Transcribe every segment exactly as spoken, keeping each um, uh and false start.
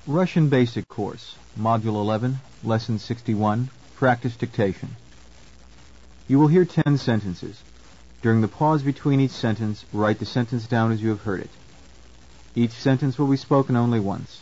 Russian Basic Course, Module eleven, Lesson sixty-one, Practice Dictation. You will hear ten sentences. During the pause between each sentence, write the sentence down as you have heard it. Each sentence will be spoken only once.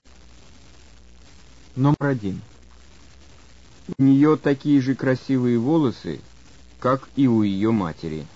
Номер один. У нее такие же красивые волосы, как и у ее матери.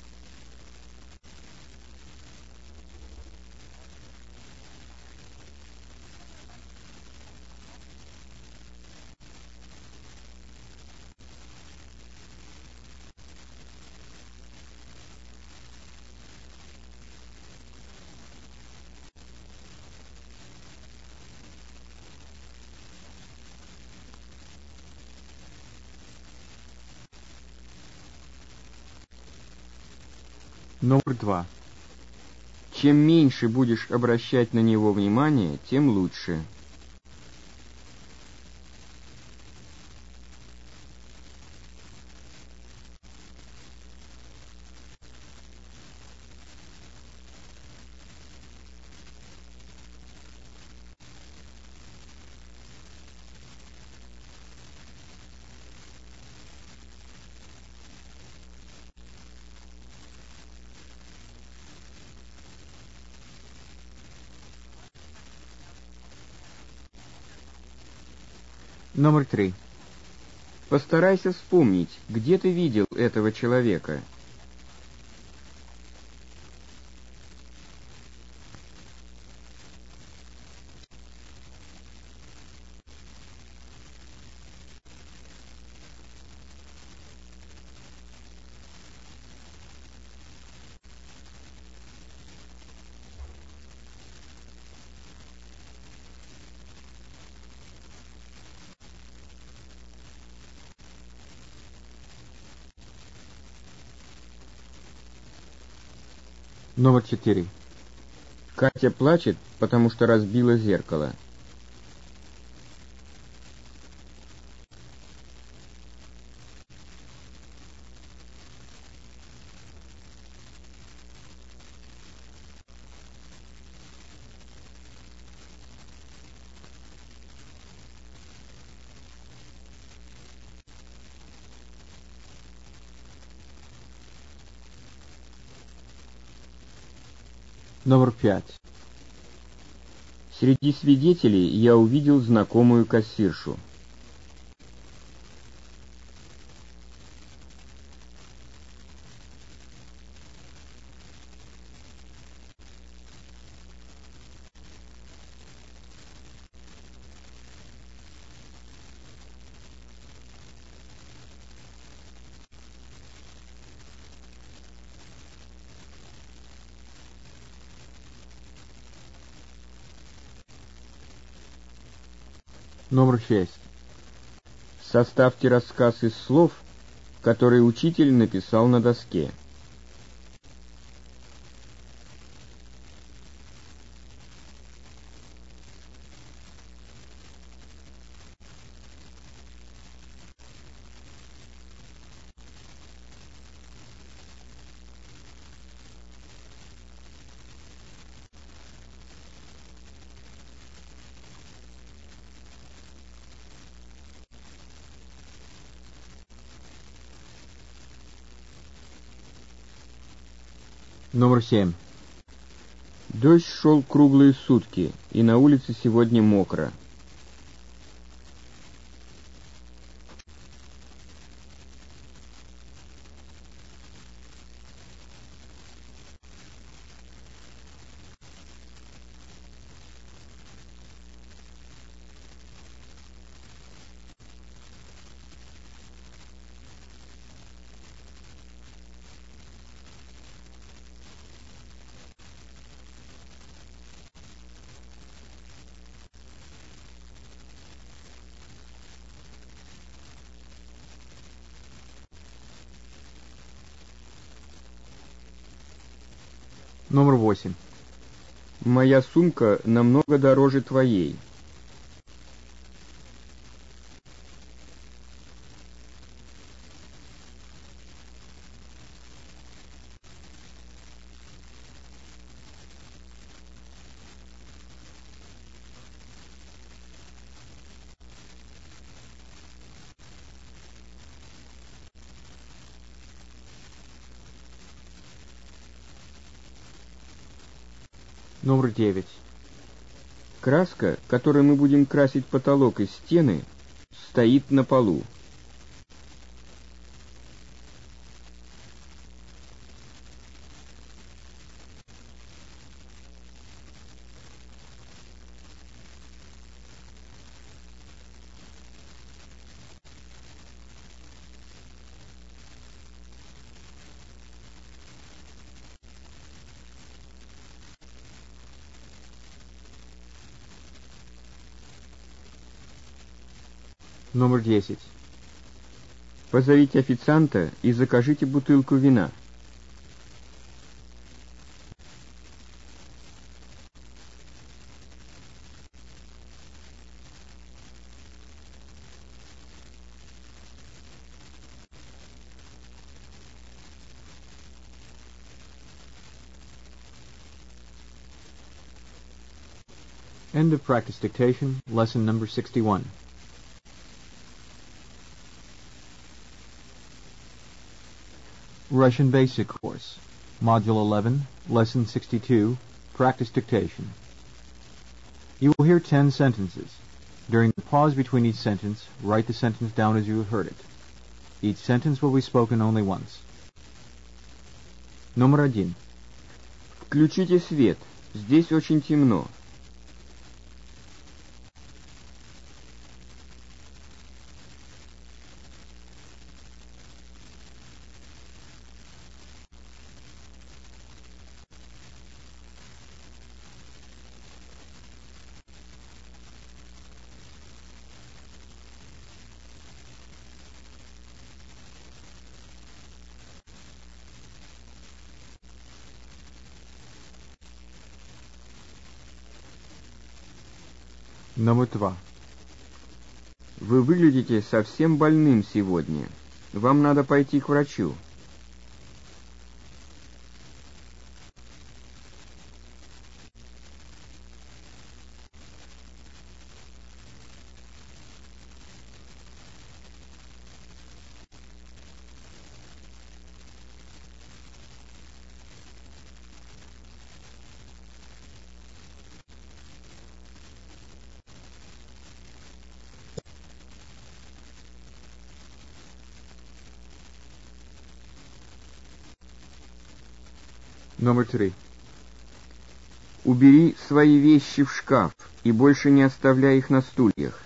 Номер два. Чем меньше будешь обращать на него внимание, тем лучше. Номер три. Постарайся вспомнить, где ты видел этого человека. Номер четыре. Катя плачет, потому что разбила зеркало. Номер пять. Среди свидетелей я увидел знакомую кассиршу. Номер шесть. Составьте рассказ из слов, которые учитель написал на доске. Номер семь. Дождь шел круглые сутки, и на улице сегодня мокро. Номер восемь. Моя сумка намного дороже твоей. Номер девять. Краска, которой мы будем красить потолок и стены, стоит на полу. Номер десять. Позовите официанта и закажите бутылку вина. End of practice dictation, lesson number sixty-one. Russian Basic Course, Module eleven, Lesson sixty-two, Practice Dictation. You will hear ten sentences. During the pause between each sentence, write the sentence down as you have heard it. Each sentence will be spoken only once. Номер один. Включите свет. Здесь очень темно. Номер два. Вы выглядите совсем больным сегодня. Вам надо пойти к врачу. Номер три. Убери свои вещи в шкаф и больше не оставляй их на стульях.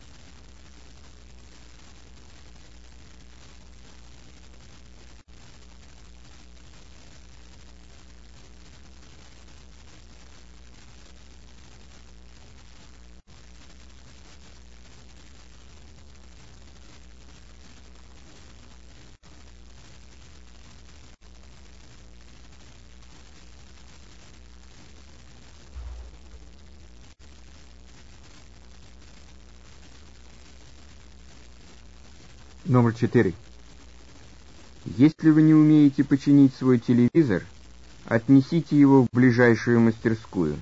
Номер четыре. Если вы не умеете починить свой телевизор, отнесите его в ближайшую мастерскую.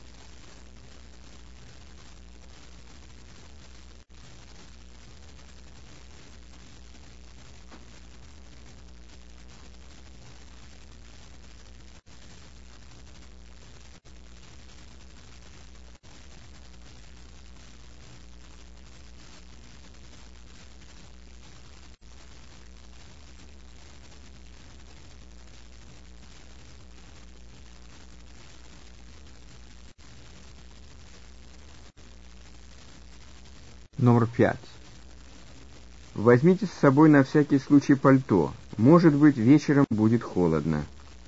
Номер пять. Возьмите с собой на всякий случай пальто. Может быть, вечером будет холодно.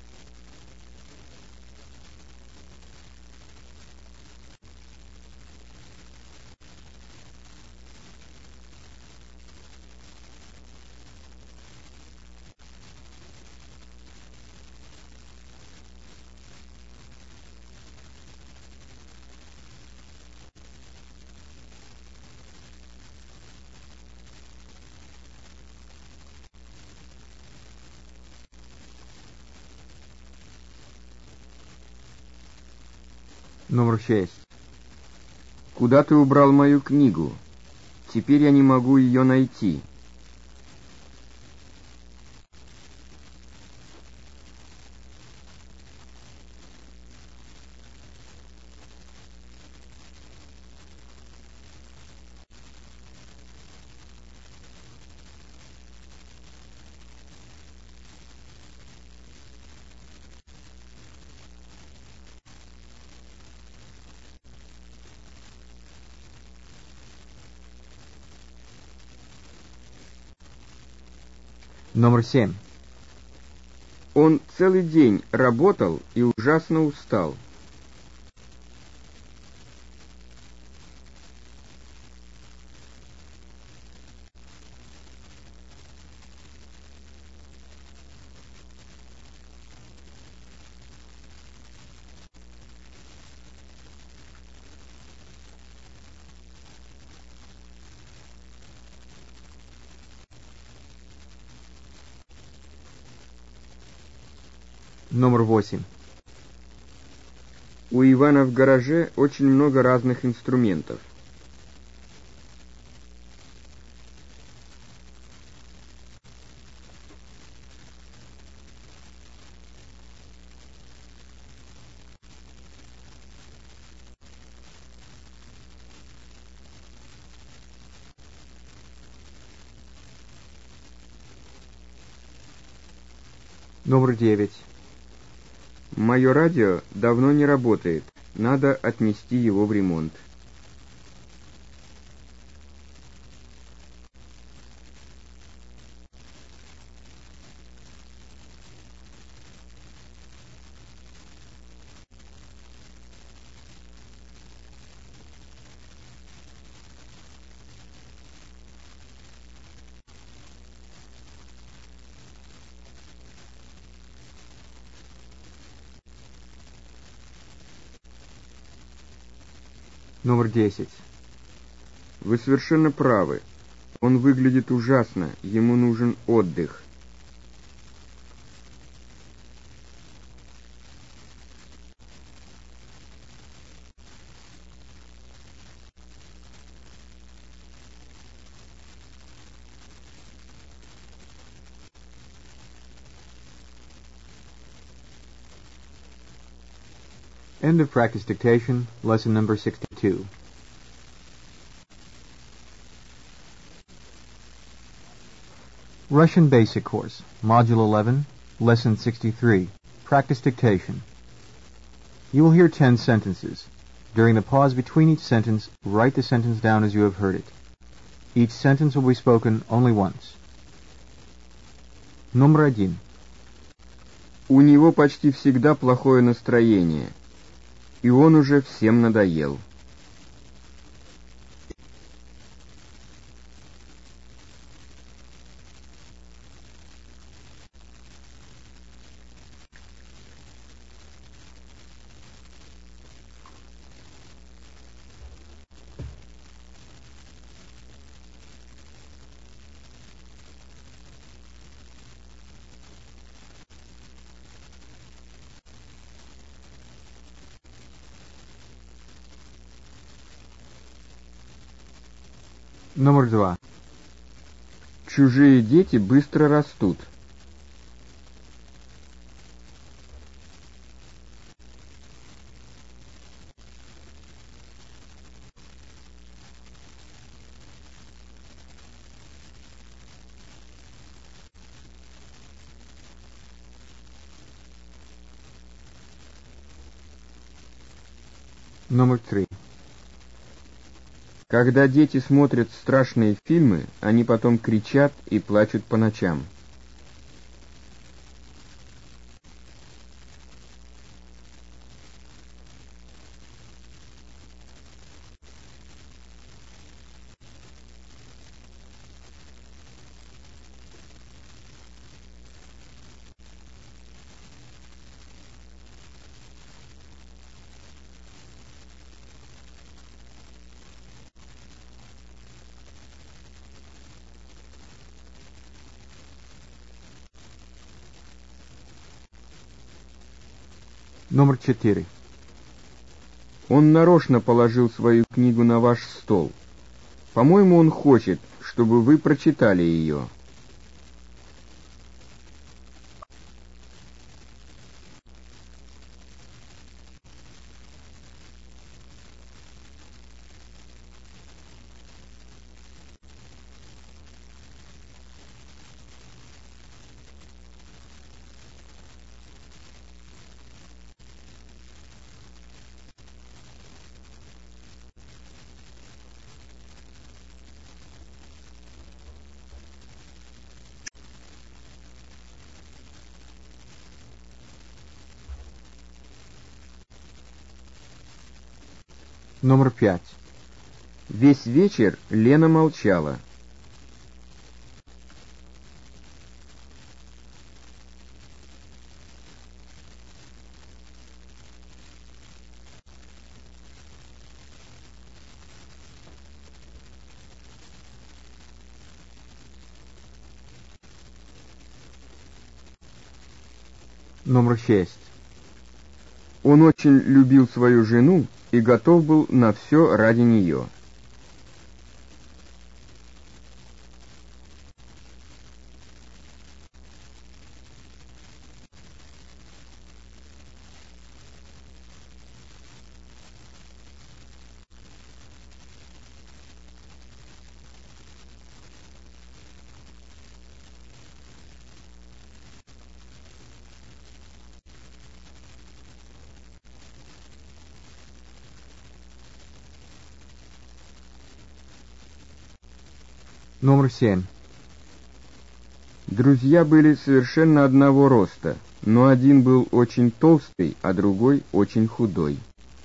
Номер шесть. Куда ты убрал мою книгу? Теперь я не могу ее найти. Номер семь. Он целый день работал и ужасно устал. Номер восемь. У Ивана в гараже очень много разных инструментов. Номер девять. Мое радио давно не работает. Надо отнести его в ремонт. Номер десять. Вы совершенно правы. Он выглядит ужасно. Ему нужен отдых. End of practice dictation, lesson number sixty-two. Russian Basic Course, Module eleven, Lesson sixty-three, Practice Dictation. You will hear ten sentences. During the pause between each sentence, write the sentence down as you have heard it. Each sentence will be spoken only once. Номер один. У него почти всегда плохое настроение. И он уже всем надоел. Номер два. Чужие дети быстро растут. Номер три. Когда дети смотрят страшные фильмы, они потом кричат и плачут по ночам. Номер четыре. Он нарочно положил свою книгу на ваш стол. По-моему, он хочет, чтобы вы прочитали ее. Номер пять. Весь вечер Лена молчала. Номер шесть. Он очень любил свою жену и готов был на все ради нее. Номер семь. Друзья были совершенно одного роста, но один был очень толстый, а другой очень худой.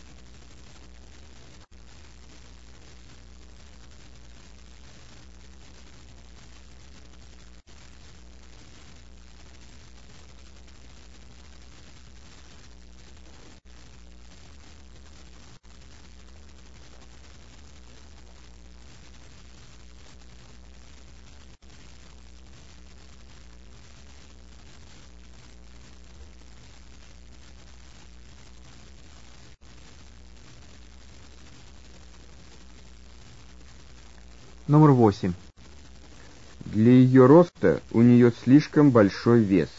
Номер восемь. Для ее роста у нее слишком большой вес.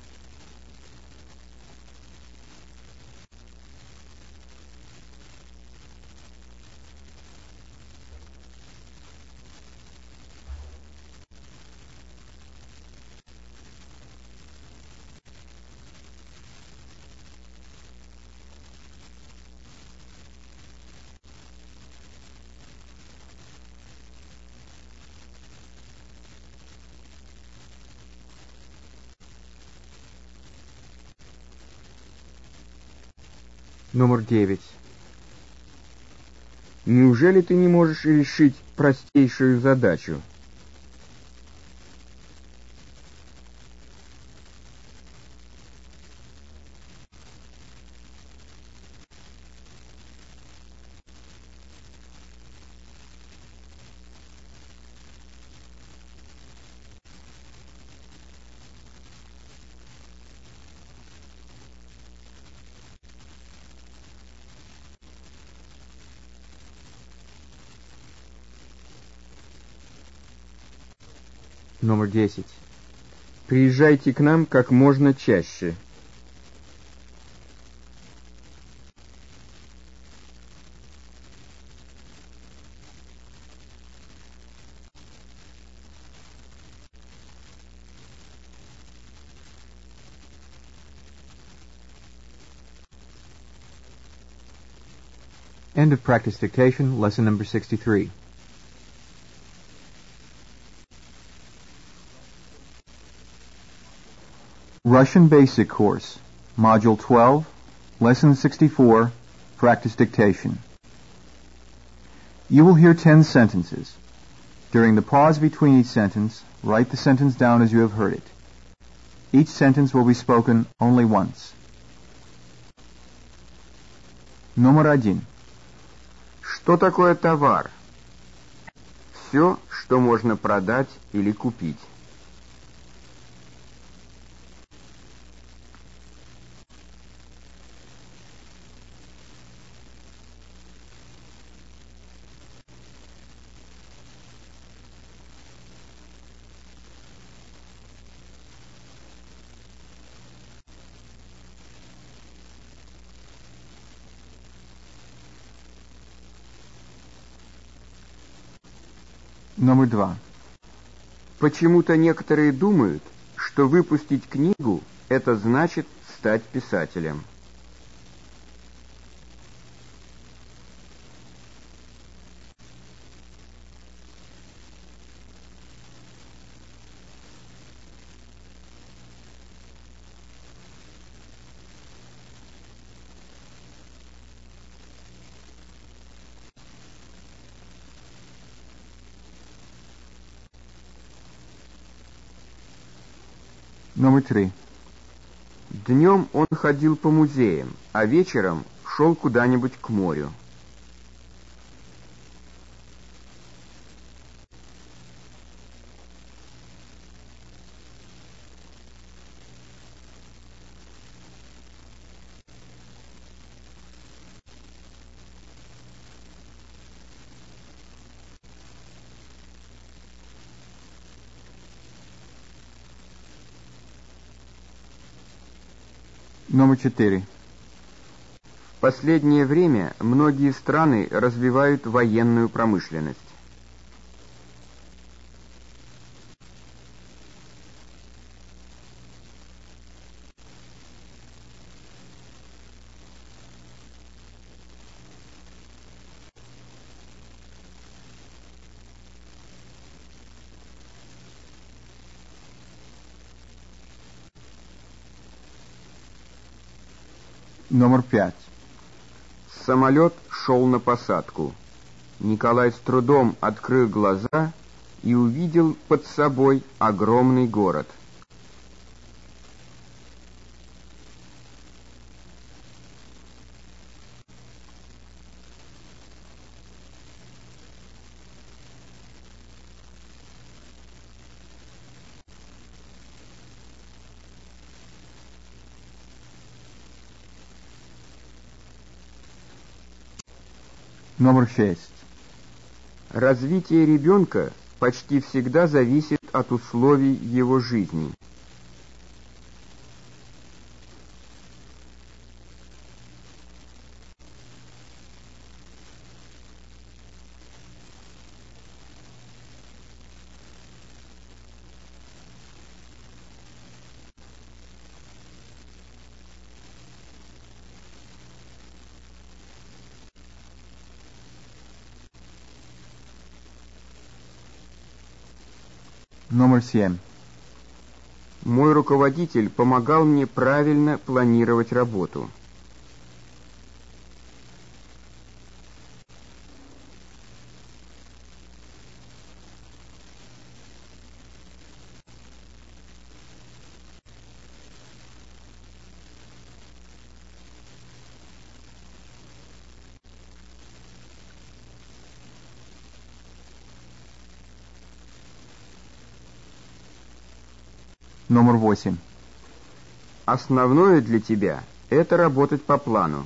Номер девять. Неужели ты не можешь решить простейшую задачу? Номер десять. Приезжайте к нам как можно чаще. End of practice dictation, lesson number sixty-three. Russian Basic Course, Module twelve, Lesson sixty-four, Practice Dictation. You will hear ten sentences. During the pause between each sentence, write the sentence down as you have heard it. Each sentence will be spoken only once. Номер один. Что такое товар? Все, что можно продать или купить. Номер два. Почему-то некоторые думают, что выпустить книгу — это значит стать писателем. Номер три. Днем он ходил по музеям, а вечером шел куда-нибудь к морю. Номер четыре. В последнее время многие страны развивают военную промышленность. Номер пять. Самолет шел на посадку. Николай с трудом открыл глаза и увидел под собой огромный город. Номер шесть. Развитие ребенка почти всегда зависит от условий его жизни. Номер семь. Мой руководитель помогал мне правильно планировать работу. Номер восемь. Основное для тебя — это работать по плану.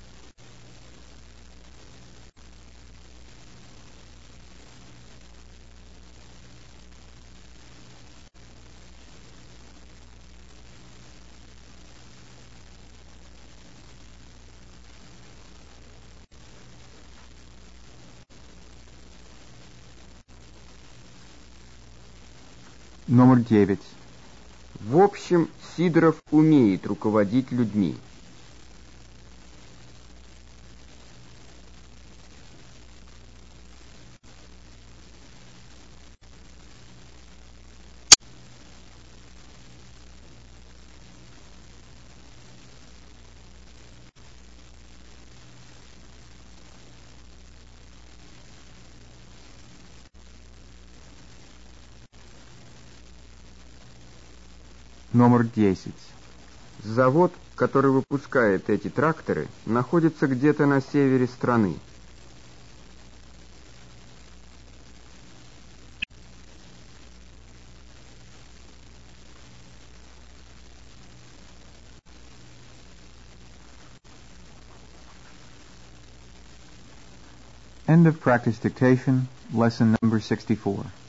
Номер девять. В общем, Сидоров умеет руководить людьми. Номер десять. Завод, который выпускает эти тракторы, находится где-то на севере страны. End of practice dictation, lesson number sixty-four.